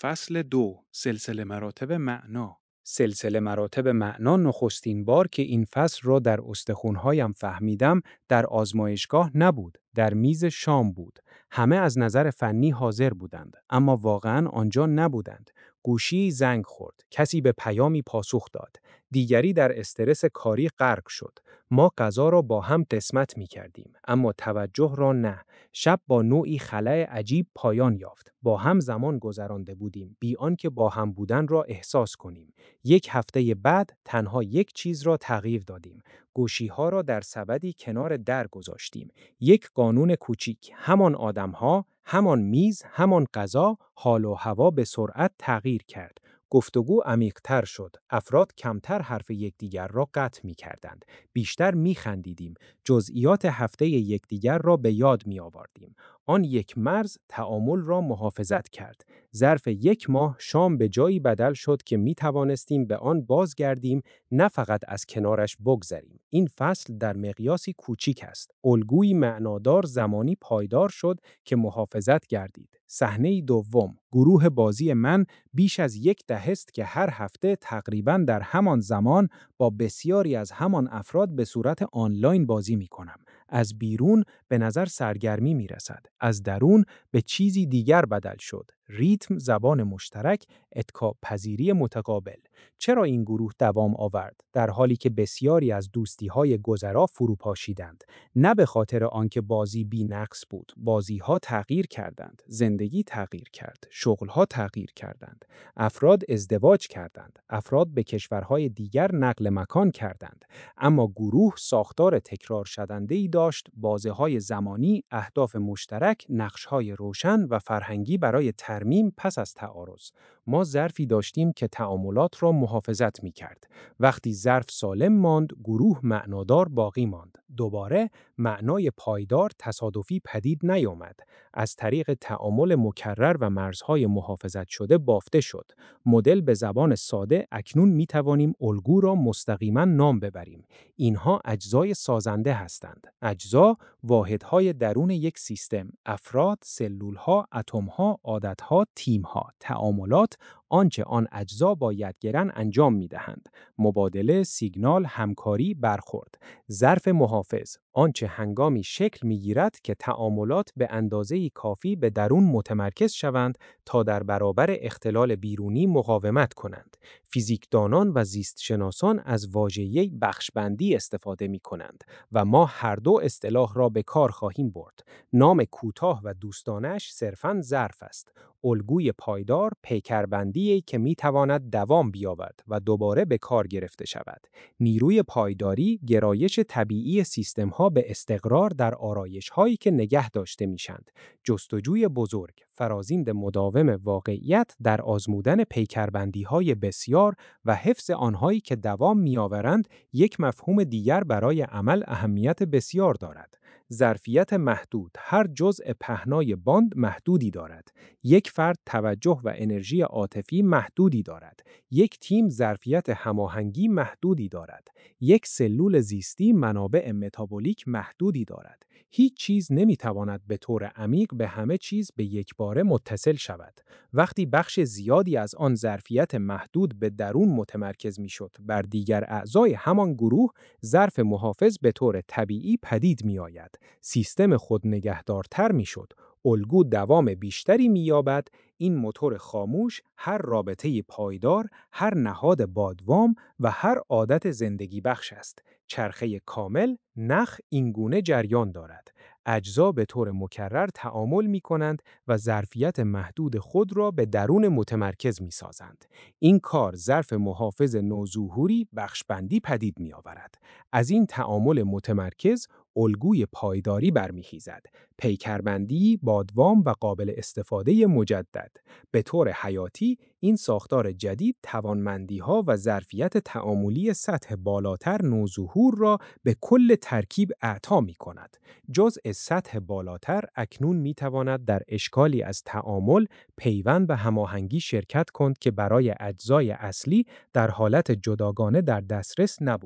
فصل 2 سلسله مراتب معنا. سلسله مراتب معنا نخستین بار که این فصل را در استخوان‌هایم فهمیدم در آزمایشگاه نبود، در میز شام بود. همه از نظر فنی حاضر بودند، اما واقعاً آنجا نبودند. گوشی زنگ خورد، کسی به پیامی پاسخ داد. دیگری در استرس کاری غرق شد. ما غذا را با هم قسمت می‌کردیم، اما توجه را نه. شب با نوعی خلأ عجیب پایان یافت. با هم زمان گذرانده بودیم، بی آنکه با هم بودن را احساس کنیم. یک هفته بعد تنها یک چیز را تغییر دادیم. گوشی‌ها را در سبدی کنار در گذاشتیم. یک قانون کوچیک، همان آدم‌ها، همان میز، همان غذا، حال و هوا به سرعت تغییر کرد. گفتگو عمیق‌تر شد. افراد کمتر حرف یکدیگر را قطع می‌کردند. بیشتر می‌خندیدیم. جزئیات هفته یکدیگر را به یاد می‌آوردیم. آن یک مرز تعامل را محافظت کرد. ظرف یک ماه شام به جایی بدل شد که می توانستیم به آن بازگردیم، نه فقط از کنارش بگذریم. این فصل در مقیاسی کوچیک است. الگویی معنادار زمانی پایدار شد که محافظت گردید. صحنه دوم، گروه بازی من بیش از یک دهه است که هر هفته تقریباً در همان زمان با بسیاری از همان افراد به صورت آنلاین بازی می کنم. از بیرون به نظر سرگرمی می رسد. از درون به چیزی دیگر بدل شد. ریتم، زبان مشترک، اتکا پذیری متقابل. چرا این گروه دوام آورد در حالی که بسیاری از دوستی‌های گذرا فروپاشیدند؟ نه به خاطر آنکه بازی بی‌نقص بود. بازی‌ها تغییر کردند، زندگی تغییر کرد، شغل‌ها تغییر کردند، افراد ازدواج کردند، افراد به کشورهای دیگر نقل مکان کردند. اما گروه ساختار تکرار شدنده‌ای داشت، بازه‌های زمانی، اهداف مشترک، نقش‌های روشن و فرهنگی برای ترمیم پس از تعارض. ما ظرفی داشتیم که تعاملات را محافظت می‌کرد. وقتی ظرف سالم ماند، گروه معنادار باقی ماند. دوباره معنای پایدار تصادفی پدید نیامد. از طریق تعامل مکرر و مرزهای محافظت شده بافته شد. مدل به زبان ساده اکنون می‌توانیم الگو را مستقیما نام ببریم. اینها اجزای سازنده هستند. اجزا واحدهای درون یک سیستم، افراد، سلول‌ها، اتم‌ها، عادت‌ها، تیم‌ها، تعاملات، آنچه آن اجزا باید گرن انجام می‌دهند. مبادله، سیگنال، همکاری، برخورد. ظرف محافظ، آنچه هنگامی شکل می‌گیرد که تعاملات به اندازه‌ای کافی به درون متمرکز شوند تا در برابر اختلال بیرونی مقاومت کنند. فیزیکدانان و زیستشناسان از واژه‌ای بخشبندی استفاده می‌کنند و ما هر دو اصطلاح را به کار خواهیم برد. نام کوتاه و دوستانش صرفاً ظرف است. الگوی پایدار پیکربندی‌ای که می‌تواند دوام بیاورد و دوباره به کار گرفته شود. نیروی پایداری گرایش طبیعی سیستم‌ها به استقرار در آرایش‌هایی که نگه داشته میشند. جستجوی بزرگ، فرازیند مداوم واقعیت در آزمودن پیکربندی‌های بسیار و حفظ آنهایی که دوام می‌آورند، یک مفهوم دیگر برای عمل اهمیت بسیار دارد. ظرفیت محدود، هر جزء پهنای باند محدودی دارد. یک فرد توجه و انرژی عاطفی محدودی دارد. یک تیم ظرفیت هماهنگی محدودی دارد. یک سلول زیستی منابع متابولیک محدودی دارد. هیچ چیز نمیتواند به طور عمیق به همه چیز به یک باره متصل شود. وقتی بخش زیادی از آن ظرفیت محدود به درون متمرکز میشد بر دیگر اعضای همان گروه، ظرف محافظ به طور طبیعی پدید می آید. سیستم خود نگهدارتر می شد. الگو دوام بیشتری می یابد. این موتور خاموش، هر رابطه پایدار، هر نهاد بادوام و هر عادت زندگی بخش است. چرخه کامل، نخ اینگونه جریان دارد. اجزا به طور مکرر تعامل می کنند و ظرفیت محدود خود را به درون متمرکز می سازند. این کار ظرف محافظ نوظهوری بخشبندی پدید می آورد. از این تعامل متمرکز الگوی پایداری برمیخیزد. پیکربندی، بادوام و قابل استفاده مجدد. به طور حیاتی، این ساختار جدید توانمندی‌ها و ظرفیت تعاملی سطح بالاتر نوظهور را به کل ترکیب اعطا می‌کند. جزء سطح بالاتر اکنون می‌تواند در اشکالی از تعامل، پیوند و هماهنگی شرکت کند که برای اجزای اصلی در حالت جداگانه در دسترس نبود.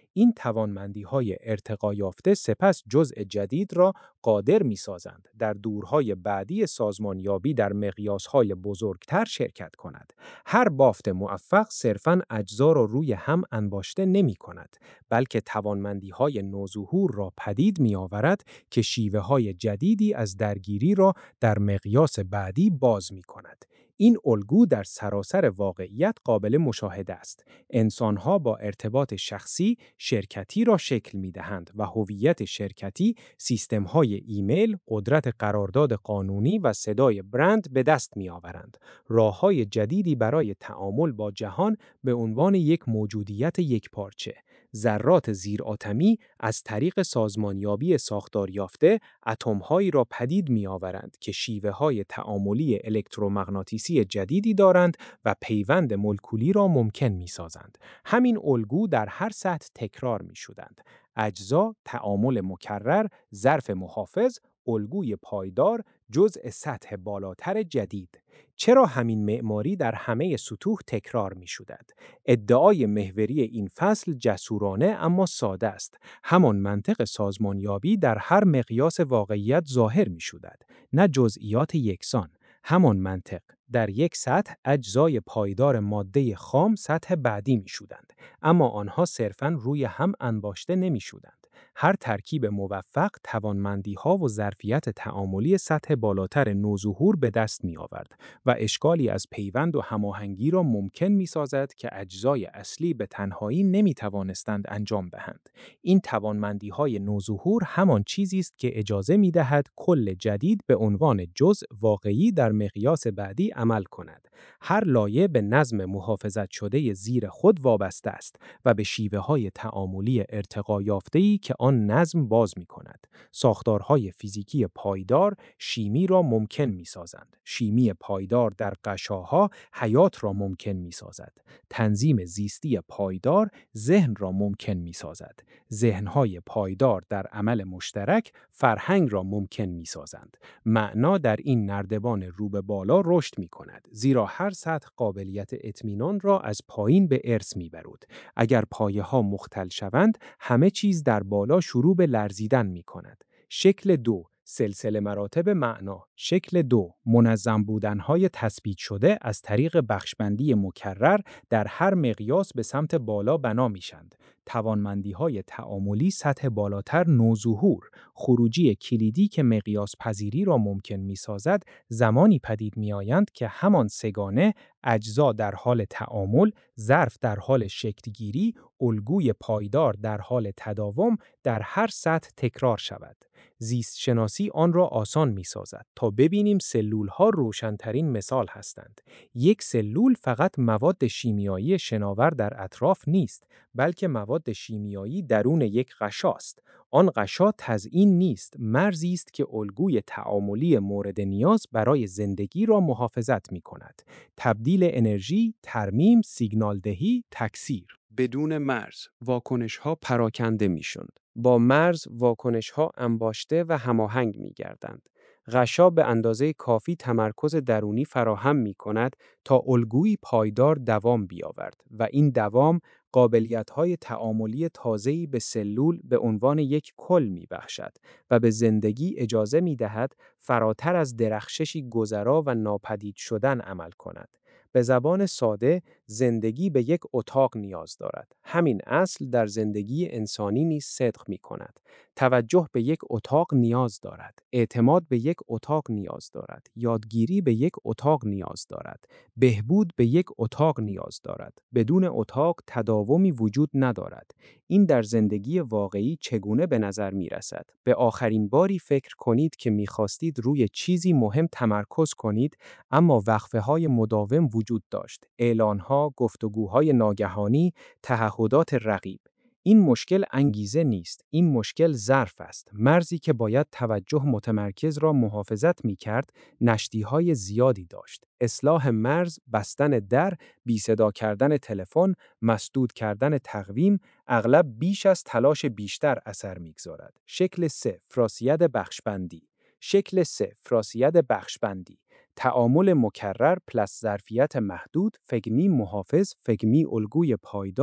این توانمندی‌های ارتقا یافته سپس جزء جدید را قادر می‌سازند در دورهای بعدی سازمانیابی در مقیاس‌های بزرگتر شرکت کند. هر بافت موفق صرفاً اجزا را روی هم انباشته نمی‌کند، بلکه توانمندی‌های نوظهور را پدید می‌آورد که شیوه‌های جدیدی از درگیری را در مقیاس بعدی باز می‌کند. این الگو در سراسر واقعیت قابل مشاهده است. انسان‌ها با ارتباط شخصی، شرکتی را شکل می‌دهند و هویت شرکتی، سیستم‌های ایمیل، قدرت قرارداد قانونی و صدای برند به دست می‌آورند. راه‌های جدیدی برای تعامل با جهان به عنوان یک موجودیت یکپارچه. ذرات زیرآتمی از طریق سازمانیابی ساختار یافته اتم‌هایی را پدید می‌آورند که شیوه‌های تعاملی الکترومغناطیسی جدیدی دارند و پیوند مولکولی را ممکن می‌سازند. همین الگو در هر سطح تکرار می‌شدند. اجزا، تعامل مکرر، ظرف محافظ، الگوی پایدار، جزء سطح بالاتر جدید. چرا همین معماری در همه سطوح تکرار می‌شود؟ ادعای محوری این فصل جسورانه اما ساده است. همان منطق سازمانیابی در هر مقیاس واقعیت ظاهر می‌شود، نه جزئیات یکسان. همان منطق در یک سطح اجزای پایدار ماده خام سطح بعدی می‌شدند، اما آنها صرفاً روی هم انباشته نمی‌شدند. هر ترکیب موفق توانمندی‌ها و ظرفیت تعاملی سطح بالاتر نوظهور به دست می‌آورد و اشکالی از پیوند و هماهنگی را ممکن می‌سازد که اجزای اصلی به تنهایی نمی‌توانستند انجام دهند. این توانمندی‌های نوظهور همان چیزی است که اجازه می‌دهد کل جدید به عنوان جزء واقعی در مقیاس بعدی عمل کند. هر لایه به نظم محافظت شده زیر خود وابسته است و به شیوه‌های تعاملی ارتقا یافته‌ای که آن نظم باز می‌کند. ساختارهای فیزیکی پایدار شیمی را ممکن می‌سازند. شیمی پایدار در غشاها حیات را ممکن می‌سازد. تنظیم زیستی پایدار ذهن را ممکن می‌سازد. ذهن‌های پایدار در عمل مشترک فرهنگ را ممکن می‌سازند. معنا در این نردبان رو به بالا رشد می‌کند، زیرا هر سطح قابلیت اطمینان را از پایین به ارث می‌برد. اگر پایه‌ها مختل شوند، همه چیز در بالا شروع به لرزیدن می‌کند. شکل 2، سلسله مراتب معنا. شکل 2، منظم بودن‌های تثبیت شده از طریق بخشبندی مکرر در هر مقیاس به سمت بالا بنا میشند. توانمندی‌های تعاملی سطح بالاتر نوظهور، خروجی کلیدی که مقیاس پذیری را ممکن می‌سازد، زمانی پدید می‌آیند که همان سگانه، اجزا در حال تعامل، ظرف در حال شکل‌گیری، الگوی پایدار در حال تداوم در هر سطح تکرار شود. زیست شناسی آن را آسان می‌سازد تا ببینیم سلول‌ها روشن‌ترین مثال هستند. یک سلول فقط مواد شیمیایی شناور در اطراف نیست، بلکه مواد شیمیایی درون یک غشاست. آن غشا تزیین نیست، مرزی است که الگوی تعاملی مورد نیاز برای زندگی را محافظت می‌کند. تبدیل انرژی، ترمیم، سیگنالدهی، تکثیر. بدون مرز، واکنش‌ها پراکنده می‌شوند. با مرز، واکنش‌ها انباشته و هماهنگ می‌گردند. غشا به اندازه کافی تمرکز درونی فراهم می‌کند تا الگویی پایدار دوام بیاورد و این دوام قابلیت‌های تعاملی تازه‌ای به سلول به عنوان یک کل می‌بخشد و به زندگی اجازه می‌دهد فراتر از درخششی گذرا و ناپدید شدن عمل کند. به زبان ساده، زندگی به یک اتاق نیاز دارد. همین اصل در زندگی انسانی نیز صدق می‌کند. توجه به یک اتاق نیاز دارد. اعتماد به یک اتاق نیاز دارد. یادگیری به یک اتاق نیاز دارد. بهبود به یک اتاق نیاز دارد. بدون اتاق تداومی وجود ندارد. این در زندگی واقعی چگونه به نظر می‌رسد؟ به آخرین باری فکر کنید که می‌خواستید روی چیزی مهم تمرکز کنید، اما وقفه‌های مداوم وجود داشت. اعلان‌ها، گفتگوهای ناگهانی، تعهدات رقیب. این مشکل انگیزه نیست، این مشکل ظرف است. مرزی که باید توجه متمرکز را محافظت می‌کرد، نشتی‌های زیادی داشت. اصلاح مرز، بستن در، بی صدا کردن تلفن، مسدود کردن تقویم، اغلب بیش از تلاش بیشتر اثر می‌گذارد. شکل 3، فراسید بخشبندی. شکل 3، فراسید بخشبندی. تعامل مکرر پلس ظرفیت محدود، فگمی محافظ، فگمی الگوی پایدار،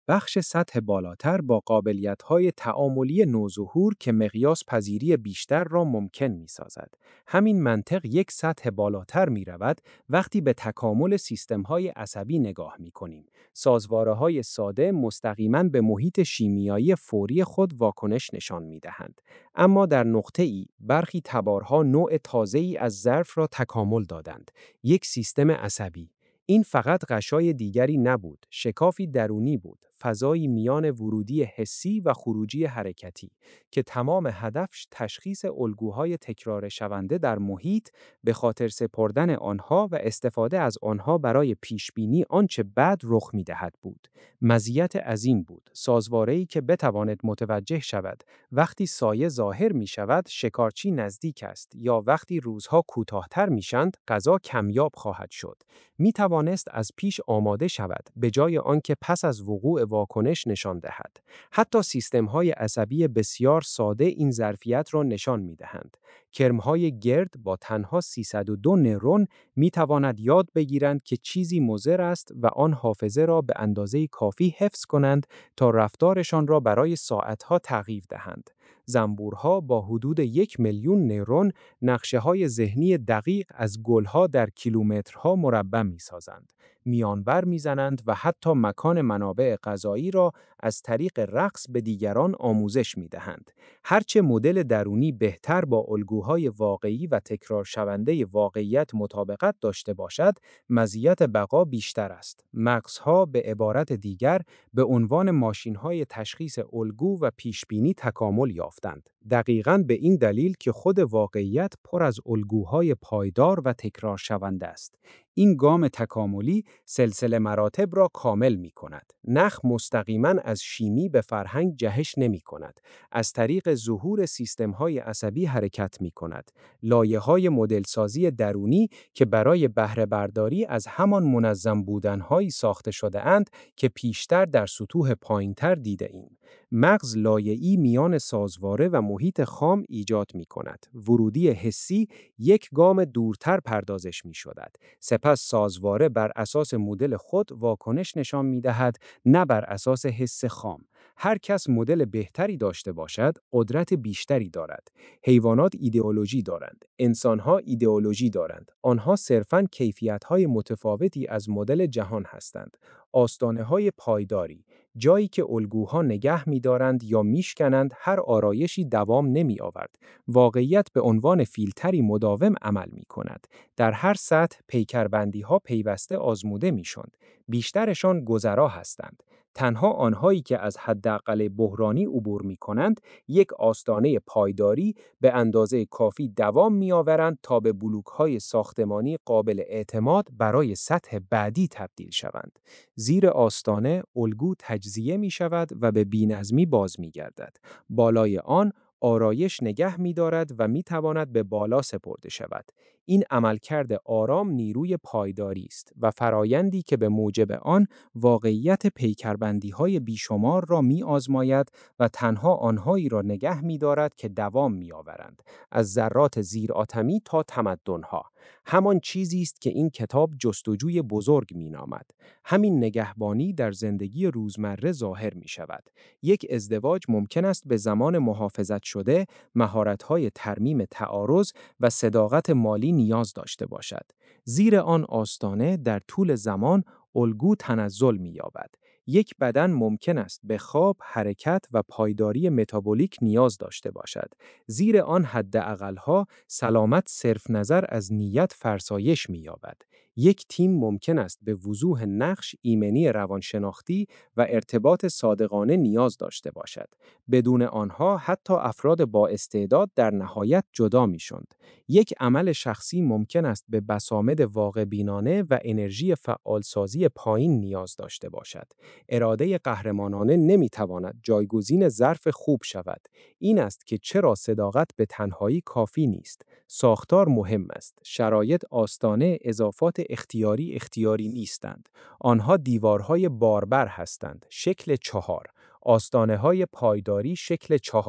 بخش سطح بالاتر با قابلیت‌های تعاملی نوظهور که مقیاس پذیری بیشتر را ممکن می‌سازد. همین منطق یک سطح بالاتر می‌رود وقتی به تکامل سیستم‌های عصبی نگاه می‌کنیم. سازواره‌های ساده مستقیماً به محیط شیمیایی فوری خود واکنش نشان می‌دهند. اما در نقطه‌ای برخی تبارها نوع تازه‌ای از ظرف را تکامل دادند. یک سیستم عصبی. این فقط غشای دیگری نبود، شکافی درونی بود، فضایی میان ورودی حسی و خروجی حرکتی که تمام هدفش تشخیص الگوهای تکرار شونده در محیط، به خاطر سپردن آنها و استفاده از آنها برای پیشبینی آنچه بعد رخ می‌دهد بود. مزیت عظیم بود، سازواره‌ای که بتواند متوجه شود وقتی سایه ظاهر می‌شود شکارچی نزدیک است یا وقتی روزها کوتاه‌تر می‌شوند غذا کمیاب خواهد شد. می توانست از پیش آماده شود به جای آنکه پس از وقوع واکنش نشان دهد. حتی سیستم‌های عصبی بسیار ساده این ظرفیت را نشان می‌دهند. کرم‌های گرد با تنها 302 نورون می تواند یاد بگیرند که چیزی مضر است و آن حافظه را به اندازه کافی حفظ کنند تا رفتارشان را برای ساعت‌ها تغییر دهند. زنبورها با حدود 1,000,000 نورون نقشه‌های ذهنی دقیق از گلها در کیلومترها مربع می‌سازند، میانبر می‌زنند و حتی مکان منابع غذایی را از طریق رقص به دیگران آموزش می‌دهند. هرچه مدل درونی بهتر با الگوهای واقعی و تکرار شونده واقعیت مطابقت داشته باشد، مزیت بقا بیشتر است. مغزها به عبارت دیگر به عنوان ماشین‌های تشخیص الگو و پیشبینی تکامل یافتند. دقیقاً به این دلیل که خود واقعیت پر از الگوهای پایدار و تکرار شونده است. این گام تکاملی سلسله مراتب را کامل می کند. نخ مستقیماً از شیمی به فرهنگ جهش نمی کند. از طریق ظهور سیستم‌های عصبی حرکت می کند. لایه‌های مدلسازی درونی که برای بهره برداری از همان منظم بودن‌هایی ساخته شده اند که پیشتر در سطوح پایین‌تر دیده ایم. مغز لایه‌ای میان سازواره و محیط خام ایجاد می کند. ورودی حسی یک گام دورتر پردازش می شود. سپس سازواره بر اساس مدل خود واکنش نشان می دهد، نه بر اساس حس خام. هر کس مدل بهتری داشته باشد، قدرت بیشتری دارد. حیوانات ایدئولوژی دارند، انسان‌ها ایدئولوژی دارند. آنها صرفاً کیفیت‌های متفاوتی از مدل جهان هستند. آستانه‌های پایداری، جایی که الگوها نگه می‌دارند یا میشکنند، هر آرایشی دوام نمی‌آورد. واقعیت به عنوان فیلتری مداوم عمل می‌کند. در هر سطح پیکربندی‌ها پیوسته آزموده می‌شوند. بیشترشان گذرا هستند. تنها آنهایی که از حداقل بحرانی عبور می‌کنند، یک آستانه پایداری به اندازه کافی دوام می‌آورند تا به بلوک‌های ساختمانی قابل اعتماد برای سطح بعدی تبدیل شوند. زیر آستانه الگو تجزیه می‌شود و به بی‌نظمی باز می‌گردد. بالای آن آرایش نگه می‌دارد و می‌تواند به بالا سپرده شود. این عملکرد آرام نیروی پایداری است و فرایندی که به موجب آن واقعیت پیکربندی‌های بیشمار را می‌آزماید و تنها آنهایی را نگه می‌دارد که دوام می‌آورند، از ذرات زیرآتمی تا تمدن‌ها. همان چیزی است که این کتاب جستجوی بزرگ می‌نامد. همین نگهبانی در زندگی روزمره ظاهر می‌شود. یک ازدواج ممکن است به زمان محافظت شده، مهارت‌های ترمیم تعارض و صداقت مالی نیاز داشته باشد. زیر آن آستانه در طول زمان الگو تنزل می‌یابد. یک بدن ممکن است به خواب، حرکت و پایداری متابولیک نیاز داشته باشد. زیر آن حداقل‌ها سلامت صرف نظر از نیت فرسایش می‌یابد. یک تیم ممکن است به وضوح نقش، ایمنی روانشناختی و ارتباط صادقانه نیاز داشته باشد. بدون آنها حتی افراد با استعداد در نهایت جدا می‌شوند. یک عمل شخصی ممکن است به بصامد واقع‌بینانه و انرژی فعالسازی پایین نیاز داشته باشد. اراده قهرمانانه نمی‌تواند جایگزین ظرف خوب شود. این است که چرا صداقت به تنهایی کافی نیست. ساختار مهم است. شرایط آستانه اضافات اختیاری نیستند. آنها دیوارهای باربر هستند. شکل 4. آستانه‌های پایداری شکل 4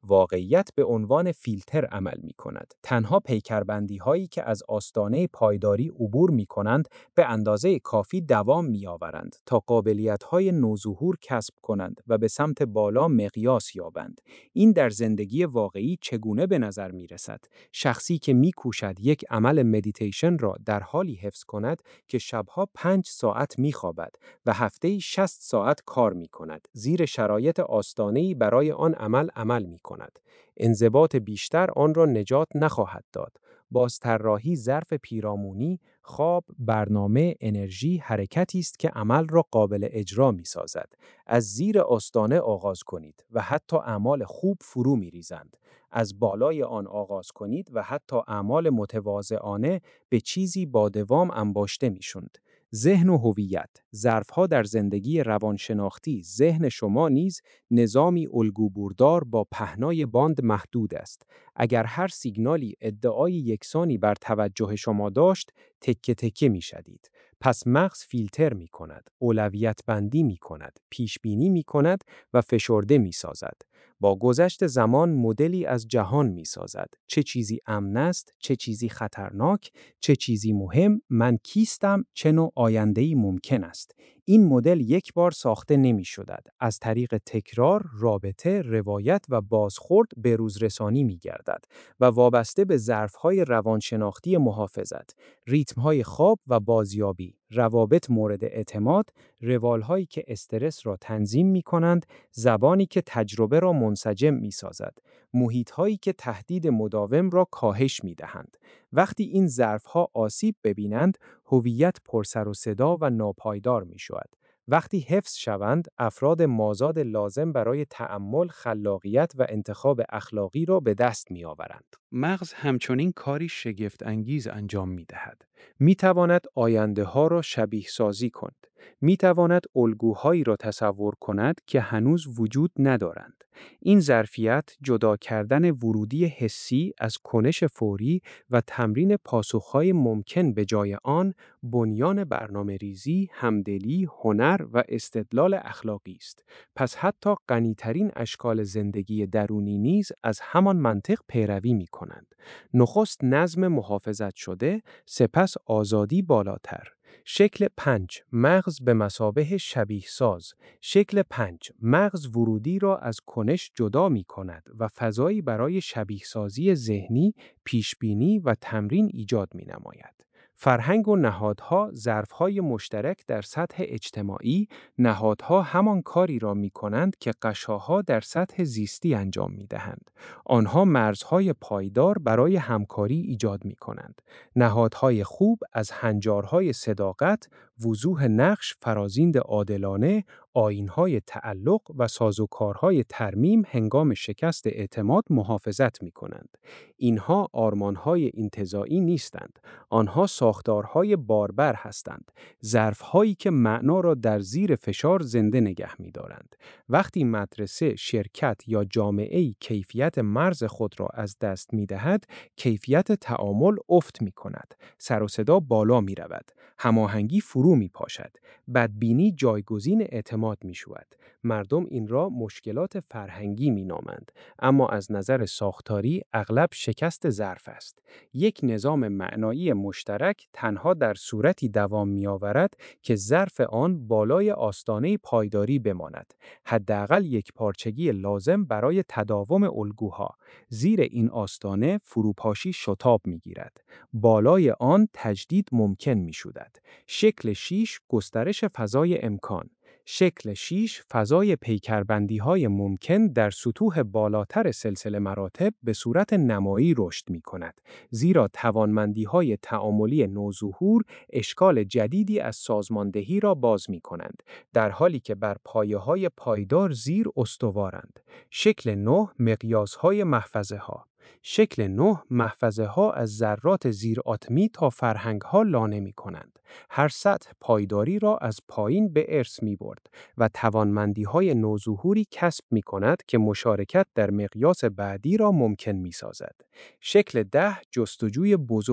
واقعیت به عنوان فیلتر عمل می‌کند. تنها پیکربندی‌هایی که از آستانه پایداری عبور می‌کنند به اندازه کافی دوام می‌آورند تا قابلیت‌های نوظهور کسب کنند و به سمت بالا مقیاس یابند. این در زندگی واقعی چگونه به نظر می‌رسد؟ شخصی که می‌کوشد یک عمل مدیتیشن را در حالی حفظ کند که شب‌ها 5 ساعت می‌خوابد و هفته‌ای 60 ساعت کار می‌کند، زیر شرایط آستانه‌ای برای آن عمل می‌کند. انضباط بیشتر آن را نجات نخواهد داد. بازطراحی ظرف پیرامونی، خواب، برنامه، انرژی، حرکتی است که عمل را قابل اجرا می‌سازد. از زیر آستانه آغاز کنید و حتی اعمال خوب فرو می‌ریزند. از بالای آن آغاز کنید و حتی اعمال متواضعانه به چیزی با دوام انباشته می‌شوند. ذهن و هویت، ظرف‌ها در زندگی روانشناختی، ذهن شما نیز نظامی الگوبردار با پهنای باند محدود است. اگر هر سیگنالی ادعای یکسانی بر توجه شما داشت، تکه تکه می‌شدید. پس مغز فیلتر می‌کند، اولویت بندی می‌کند، پیش بینی می‌کند و فشرده می‌سازد. با گذشت زمان مدلی از جهان می‌سازد. چه چیزی امن است، چه چیزی خطرناک، چه چیزی مهم، من کیستم، چه نوع آینده‌ای ممکن است. این مدل یک بار ساخته نمی‌شدد. از طریق تکرار، رابطه، روایت و بازخورد به روزرسانی می‌گردد و وابسته به ظرف‌های روانشناختی محافظت، ریتم‌های خواب و بازیابی، روابط مورد اعتماد، روال‌هایی که استرس را تنظیم می‌کنند، زبانی که تجربه را منسجم می‌سازد، محیط‌هایی که تهدید مداوم را کاهش می‌دهند. وقتی این ظرف‌ها آسیب ببینند، هویت پرسر و صدا و ناپایدار می‌شود. وقتی حفظ شوند، افراد مازاد لازم برای تأمل، خلاقیت و انتخاب اخلاقی را به دست می‌آورند. مغز همچنین کاری شگفت انگیز انجام می دهد. می‌تواند آینده‌ها را شبیه سازی کند. می‌تواند الگوهایی را تصور کند که هنوز وجود ندارند. این ظرفیت جدا کردن ورودی حسی از کنش فوری و تمرین پاسخ‌های ممکن به جای آن، بنیان برنامه‌ریزی، همدلی، هنر و استدلال اخلاقی است. پس حتی غنی‌ترین اشکال زندگی درونی نیز از همان منطق پیروی می‌کنند. نخست نظم محافظت شده، سپس آزادی بالاتر. شکل 5. مغز به مثابه شبیه ساز. شکل 5. مغز ورودی را از کنش جدا می کند و فضایی برای شبیه سازی ذهنی، پیشبینی و تمرین ایجاد می نماید. فرهنگ و نهادها ظرفهای مشترک در سطح اجتماعی، نهادها همان کاری را می کنند که غشاها در سطح زیستی انجام می دهند. آنها مرزهای پایدار برای همکاری ایجاد می کنند. نهادهای خوب از هنجارهای صداقت، وضوح نقش، فرازیند عادلانه، آیین‌های تعلق و سازوکارهای ترمیم هنگام شکست اعتماد محافظت می‌کنند. اینها آرمان‌های انتزاعی نیستند. آنها ساختارهای باربر هستند. ظرف‌هایی که معنا را در زیر فشار زنده نگه می‌دارند. وقتی مدرسه، شرکت یا جامعه‌ای کیفیت مرز خود را از دست می‌دهد، کیفیت تعامل افت می‌کند. سر و صدا بالا می‌رود. هماهنگی فرو می‌پاشد. بدبینی جایگزین اعتماد می‌شود. مردم این را مشکلات فرهنگی می‌نامند، اما از نظر ساختاری اغلب شکست ظرف است. یک نظام معنایی مشترک تنها در صورتی دوام می‌آورد که ظرف آن بالای آستانه پایداری بماند. حداقل یک پارچگی لازم برای تداوم الگوها. زیر این آستانه فروپاشی شتاب می‌گیرد. بالای آن تجدید ممکن می‌شود. شکل 6 گسترش فضای امکان. شکل 6 فضای پیکربندی‌های ممکن در سطوح بالاتر سلسله مراتب به صورت نمایی رشد می‌کند، زیرا توانمندی‌های تعاملی نوظهور اشکال جدیدی از سازماندهی را باز می‌کنند، در حالی که بر پایه‌های پایدار زیر استوارند. شکل 9 مقیاس‌های محفظه‌ها. شکل 9 محفظه‌ها از ذرات زیرآتمی تا فرهنگ‌ها لانه می‌کنند. هر سطح پایداری را از پایین به ارث می‌برد و توانمندی‌های نوظهوری کسب می‌کند که مشارکت در مقیاس بعدی را ممکن می‌سازد. شکل 10 جستجوی بزرگ.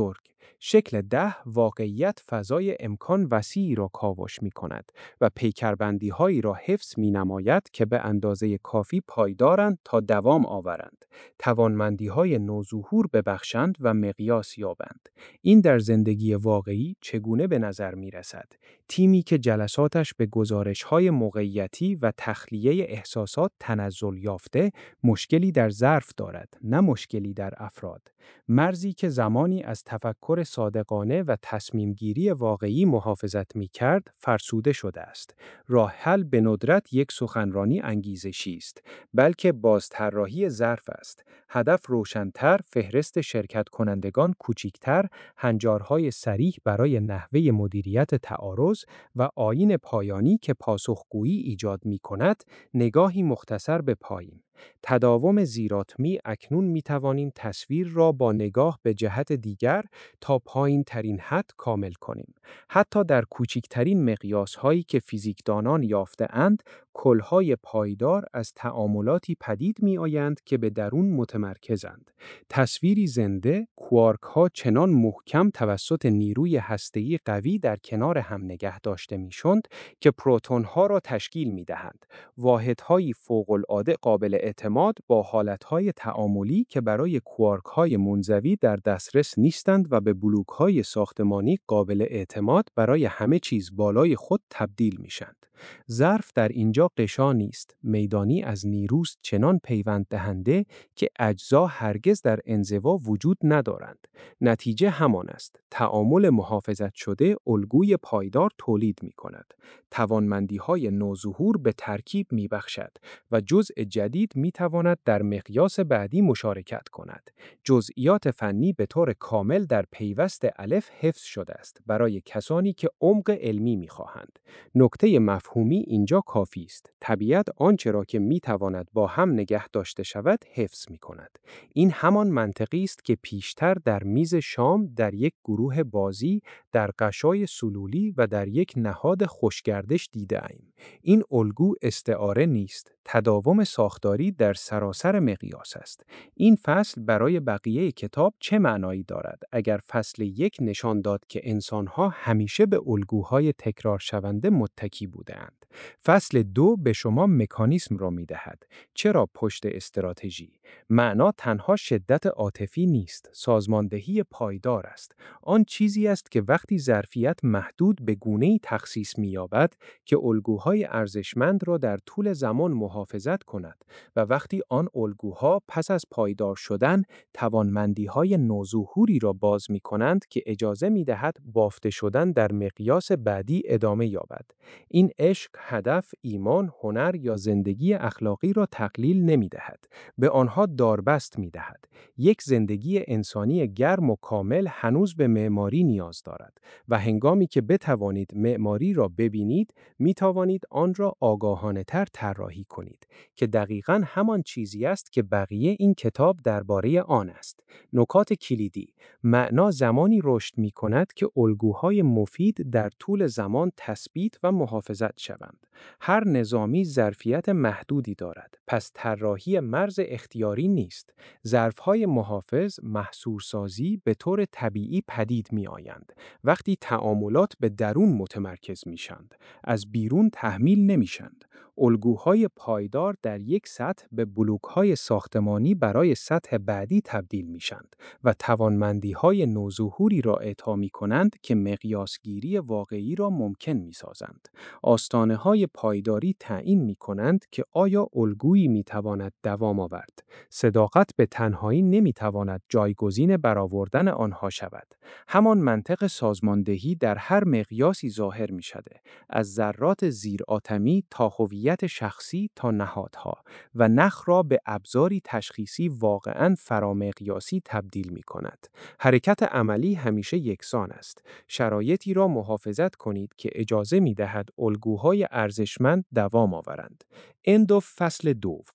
شکل 10 واقعیت فضای امکان وسیعی را کاوش می کند و پیکربندی‌هایی را حفظ می نماید که به اندازه کافی پایدارند تا دوام آورند، توانمندی‌های نوظهور ببخشند و مقیاس یابند. این در زندگی واقعی چگونه به نظر می رسد؟ تیمی که جلساتش به گزارش‌های موقعیتی و تخلیه احساسات تنزل یافته، مشکلی در ظرف دارد، نه مشکلی در افراد. مرزی که زمانی از تفکر صادقانه و تصمیمگیری واقعی محافظت می‌کرد، فرسوده شده است. راه حل به ندرت یک سخنرانی انگیزشی است، بلکه بازطراحی ظرف است. هدف روشن‌تر، فهرست شرکت کنندگان کوچکتر، هنجارهای صریح برای نحوه مدیریت تعارض و آیین پایانی که پاسخگویی ایجاد می‌کند، نگاهی مختصر به پایین. تداوم زیراتمی اکنون می توانیم تصویر را با نگاه به جهت دیگر تا پایین ترین حد کامل کنیم. حتی در کوچکترین مقیاس هایی که فیزیکدانان یافته اند، کلهای پایدار از تعاملاتی پدید می آیند که به درون متمرکزند. تصویری زنده، کوارک ها چنان محکم توسط نیروی هسته‌ای قوی در کنار هم نگه داشته می شوند که پروتون ها را تشکیل می دهند. واحدهای فوق‌العاده قابل اعتماد با حالتهای تعاملی که برای کوارک‌های منزوی در دسترس نیستند و به بلوک‌های ساختمانی قابل اعتماد برای همه چیز بالای خود تبدیل می‌شند. ظرف در اینجا غشا نیست، میدانی از نیروست چنان پیوند دهنده که اجزا هرگز در انزوا وجود ندارند. نتیجه همان است، تعامل محافظت شده الگوی پایدار تولید می‌کند. توانمندی‌های نوظهور به ترکیب می‌بخشد و جزء جدید می‌تواند در مقیاس بعدی مشارکت کند. جزئیات فنی به طور کامل در پیوست الف حفظ شده است برای کسانی که عمق علمی می‌خواهند. نکته مفهومی اینجا کافی است. طبیعت آنچه را که می‌تواند با هم نگه داشته شود حفظ می‌کند. این همان منطقی است که پیشتر در میز شام، در یک گروه بازی، در غشای سلولی و در یک نهاد خوشگردش دیده‌ایم. این الگو استعاره نیست، تداوم ساختاری در سراسر مقیاس است. این فصل برای بقیه کتاب چه معنایی دارد اگر فصل 1 نشان داد که انسان‌ها همیشه به الگوهای تکرار شونده متکی بودند؟ فصل 2 به شما مکانیسم را می‌دهد. چرا پشت استراتژی؟ معنا تنها شدت عاطفی نیست، سازماندهی پایدار است. آن چیزی است که وقتی ظرفیت محدود به گونه‌ای تخصیص می‌یابد که الگوهای ارزشمند را در طول زمان محافظت کند و وقتی آن الگوها پس از پایدار شدن توانمندی‌های نوظهوری را باز می‌کنند که اجازه می‌دهد بافته شدن در مقیاس بعدی ادامه یابد. این عشق، هدف، ایمان، هنر یا زندگی اخلاقی را تقلیل نمی‌دهد، به آنها داربست می‌دهد. یک زندگی انسانی گرم و کامل هنوز به معماری نیاز دارد و هنگامی که بتوانید معماری را ببینید، می‌توانید آن را آگاهانه‌تر طراحی کنید که دقیقاً همان چیزی است که بقیه این کتاب درباره آن است. نکات کلیدی: معنا زمانی رشد می‌کند که الگوهای مفید در طول زمان تثبیت و محافظت شوند. هر نظامی ظرفیت محدودی دارد، پس طراحی مرز اختیاری نیست. ظرف‌های محافظ، محصورسازی به طور طبیعی پدید می‌آیند وقتی تعاملات به درون متمرکز می‌شوند، از بیرون تحمیل نمی‌شوند. الگوهای پایدار در یک سطح به بلوک‌های ساختمانی برای سطح بعدی تبدیل می‌شوند و توانمندی‌های نوظهوری را اعطا می‌کنند که مقیاسگیری واقعی را ممکن می‌سازند. آستانه‌های پایداری تعیین می‌کنند که آیا الگویی می‌تواند دوام آورد. صداقت به تنهایی نمی‌تواند جایگزین برآوردن آنها شود. همان منطق سازماندهی در هر مقیاسی ظاهر می‌شده، از ذرات زیرآتمی تا هویت شخصی تا نهادها، و نخ را به ابزاری تشخیصی واقعاً فرامقیاسی تبدیل می‌کند. حرکت عملی همیشه یکسان است. شرایطی را محافظت کنید که اجازه می‌دهد الگوهای ارزشمند دوام آورند. اند فصل 2.